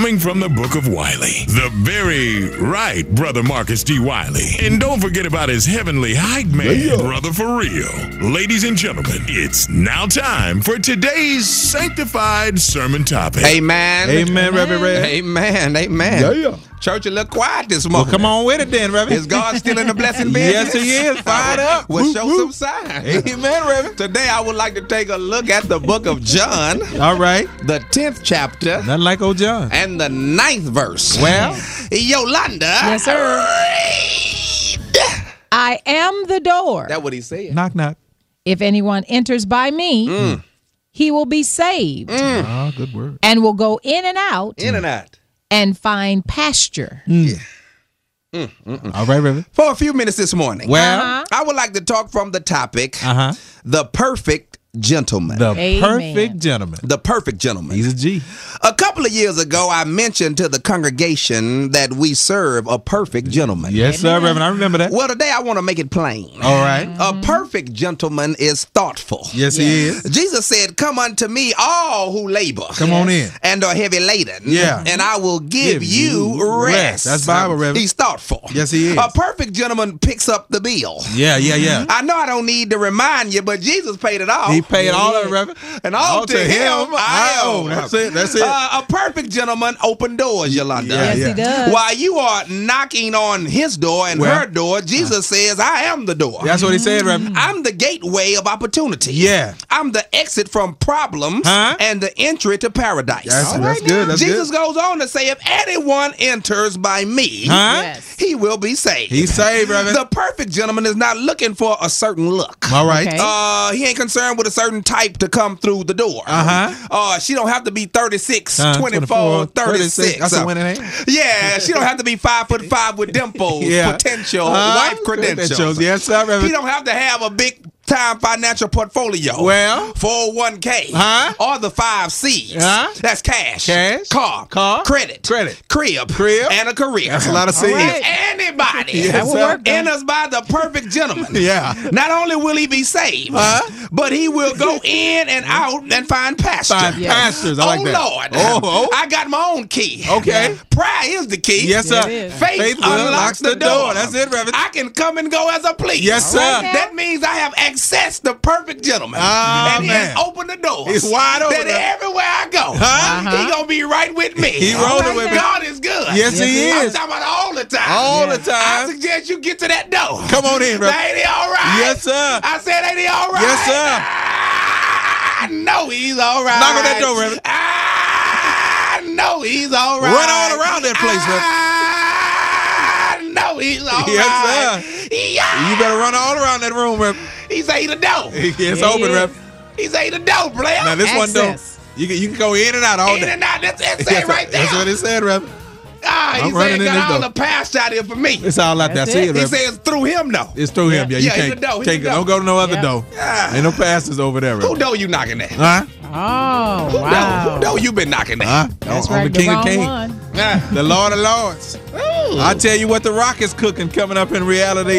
coming from the Book of Wiley. The very right Brother Marcus D. Wiley. And don't forget about his heavenly hype man, Brother For Real. Ladies and gentlemen, it's now time for today's sanctified sermon topic. Amen. Amen, Reverend Red. Amen. Amen. Yeah. Church a little quiet this morning. Well, come on with it then, Reverend. Is God still in the blessing business? Yes, he is. Fired up. Well, show some signs. Amen, Reverend. Today, I would like to take a look at the book of John, All right. the 10th chapter, Nothing like old John. and the 9th verse. Well, Yolanda. Yes, sir. I am the door. That's what he said. knock, knock. If anyone enters by me, he will be saved Oh, good word. and will go in and out In and out. and find pasture. All right, Reverend. For a few minutes this morning, Well, I would like to talk from the topic, uh-huh. the perfect gentleman. The Amen. perfect gentleman. The perfect gentleman. He's a G. A couple of years ago, I mentioned to the congregation that we serve a perfect gentleman. Yes, sir, Reverend. I remember that. Well, today I want to make it plain. All right. A perfect gentleman is thoughtful. Yes, he is. Jesus said, "Come unto me, all who labor Come on in. and are heavy laden, Yeah. and I will give you rest." That's Bible, Reverend. He's thoughtful. Yes, he is. A perfect gentleman picks up the bill. Yeah. I know I don't need to remind you, but Jesus paid it all. He paid all of it, Reverend. And all to him I owe. That's it. A perfect gentleman open doors, Yolanda. Yeah, Yes, he does. While you are knocking on his door and her door, Jesus says, "I am the door. That's what he said, Reverend. I'm the gateway of opportunity. Yeah. I'm the exit from problems and the entry to paradise." That's good. That's Jesus good. goes on to say, "If anyone enters by me, Yes. he will be saved." He's saved, Reverend. The perfect gentleman is not looking for a certain look. All right. Okay. He ain't concerned with a certain type to come through the door. She don't have to be 36, 24, 36. That's a winning hand. Yeah, she don't have to be 5'5" with dimples, potential wife credentials. Yes, sir, He Reverend. don't have to have a big time financial portfolio. Well. 401k. Or the 5 C's. That's cash. Car. Credit. Crib. And a career. That's a lot of C's. right. Anybody Yes, That will sir. work, though. enters by the perfect gentleman. Yeah. Not only will he be saved, but he will go in and out and find pasture. Find pastors. I like that. Lord. Oh. I got my own key. Okay. Prayer is the key. Yes, sir. It is. Faith will unlocks the door. That's it, Reverend. I can come and go as I please. Yes, sir. All right, That means I have access to perfect gentleman. And he man. has opened the doors. He's wide open. That everywhere I go, he gonna be right with me. He rolling with me. God is good. Yes, he I'm is. talking about all the time. All the I time. suggest you get to that door. Come on in, Now, Reverend. ain't he all right? Yes, sir. I said, ain't he all right? Yes, sir. I know he's all right. Knock on that door, Reverend. I know he's all right. Run all around that place, Reverend. I know he's all right. Yes, sir. Yeah. You better run all around that room, Reverend. He's a the door. It's open, Reverend. He's a the door, player. Now, this one door, Access. you can go in and out all In day. and out. That's it right there. That's what it said, Reverend. He I'm said running in got this all door. the pasture out here for me. It's all out there. That's See it. it, He Reverend. says through him, though. It's through him. Yeah, you Yeah, he's can't the door, he's take the it. door. Don't go to no other Yeah. door. Yeah. Ain't no pastors over there, Who Reverend. door you knocking at? Huh? Oh, Who wow. door you been knocking at? Huh? That's on right. the King the of wrong Kings. one. Yeah. The Lord of Lords. I tell you what the rock is cooking coming up in reality.